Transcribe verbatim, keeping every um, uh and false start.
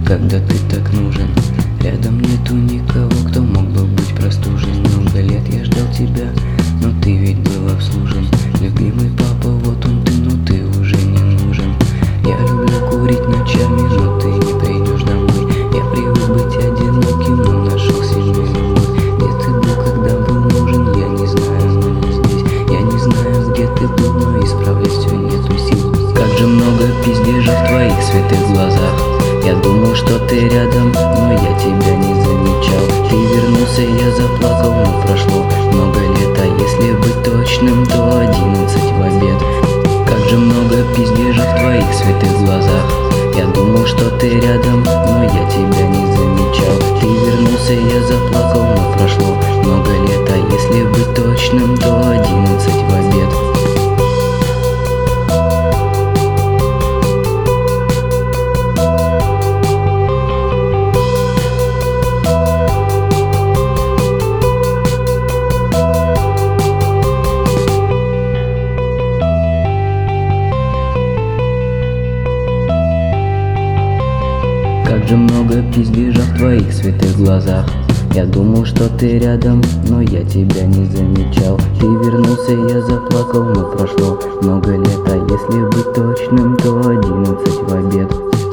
когда ты так нужен. Рядом нету никого, кто мог бы быть простужен. Много лет я ждал тебя, но ты ведь был обслужен. Любимый папа, вот он ты, но ты уже не нужен. Я люблю курить ночами, но ты не придешь домой. Я привык быть одиноким, но нашел себе любовь. Где ты был, когда был нужен, я не знаю, но не здесь. Я не знаю, где ты был, но исправлять все нету сил. Как же много пиздежа в твоих светлых глазах. Я думал, что ты рядом, но я тебя не замечал. Ты вернулся, я заплакал, но прошло много лет. А если быть точным, то одиннадцать в обед. Как же много пиздежа в твоих светлых глазах. Я думал, что ты рядом, но я тебя не замечал. Ты вернулся, я заплакал, но прошло много лет. А если быть точным, то одиннадцать в обед. Как же много пиздежа в твоих светлых глазах. Я думал, что ты рядом, но я тебя не замечал. Ты вернулся, я заплакал, но прошло много лет. А если быть точным, то одиннадцать в обед.